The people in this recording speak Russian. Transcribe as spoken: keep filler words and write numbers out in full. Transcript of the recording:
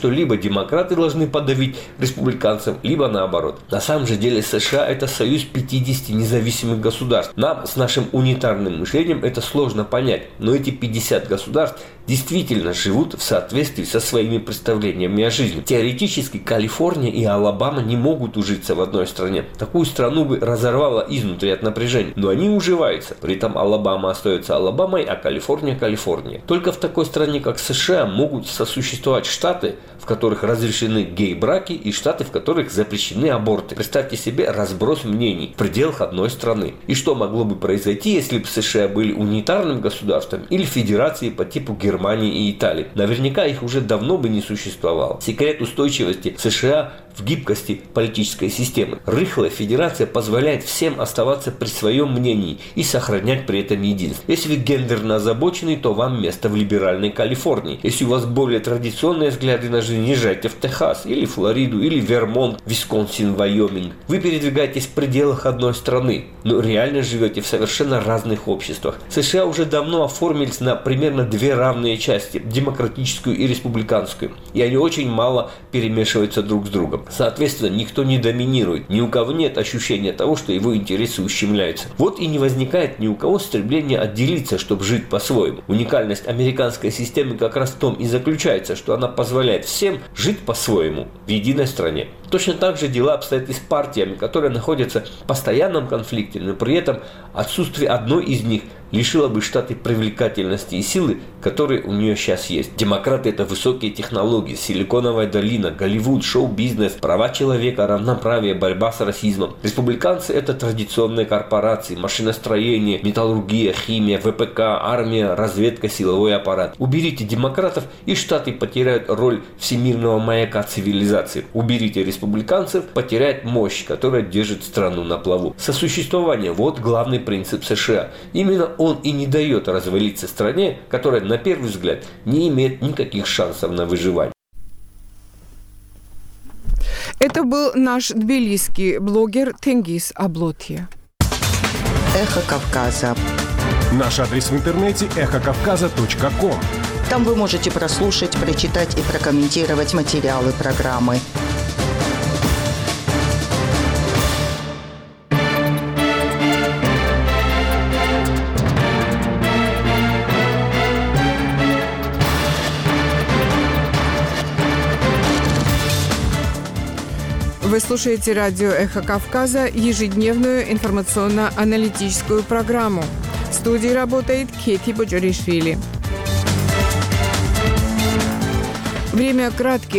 что либо демократы должны подавить республиканцев, либо наоборот. На самом же деле США – это союз пятидесяти независимых государств. Нам с нашим унитарным мышлением это сложно понять, но эти пятьдесят государств действительно живут в соответствии со своими представлениями о жизни. Теоретически Калифорния и Алабама не могут ужиться в одной стране. Такую страну бы разорвало изнутри от напряжения. Но они уживаются. При этом Алабама остается Алабамой, а Калифорния – Калифорния. Только в такой стране, как США, могут сосуществовать штаты, в которых разрешены гей-браки, и штаты, в которых запрещены аборты. Представьте себе разброс мнений в пределах одной страны. И что могло бы произойти, если бы США были унитарным государством или федерацией по типу Германии и Италии? Наверняка их уже давно бы не существовало. Секрет устойчивости США в гибкости политической системы. Рыхлая федерация позволяет всем оставаться при своем мнении и сохранять при этом единство. Если вы гендерно озабочены, то вам место в либеральной Калифорнии. Если у вас более традиционные взгляды на жизнь, езжайте в Техас, или Флориду, или Вермонт, Висконсин, Вайоминг. Вы передвигаетесь в пределах одной страны, но реально живете в совершенно разных обществах. США уже давно оформились на примерно две равные части, демократическую и республиканскую, и они очень мало перемешиваются друг с другом. Соответственно, никто не доминирует, ни у кого нет ощущения того, что его интересы ущемляются. Вот и не возникает ни у кого стремления отделиться, чтобы жить по-своему. Уникальность американской системы как раз в том и заключается, что она позволяет всем жить по-своему в единой стране. Точно так же дела обстоят и с партиями, которые находятся в постоянном конфликте, но при этом отсутствие одной из них лишило бы штаты привлекательности и силы, которые у нее сейчас есть. Демократы – это высокие технологии, Силиконовая долина, Голливуд, шоу-бизнес, права человека, равноправие, борьба с расизмом. Республиканцы – это традиционные корпорации, машиностроение, металлургия, химия, ВПК, армия, разведка, силовой аппарат. Уберите демократов, и штаты потеряют роль всемирного маяка цивилизации. Уберите республиканцев, потеряет мощь, которая держит страну на плаву. Сосуществование – вот главный принцип США. Именно он и не дает развалиться стране, которая, на первый взгляд, не имеет никаких шансов на выживание. Это был наш тбилисский блогер Тенгиз Аблотье. Эхо Кавказа. Наш адрес в интернете эхо кавказа точка ком. Там вы можете прослушать, прочитать и прокомментировать материалы программы. Вы слушаете радио «Эхо Кавказа», ежедневную информационно-аналитическую программу. В студии работает Кети Боджоришвили. Время кратких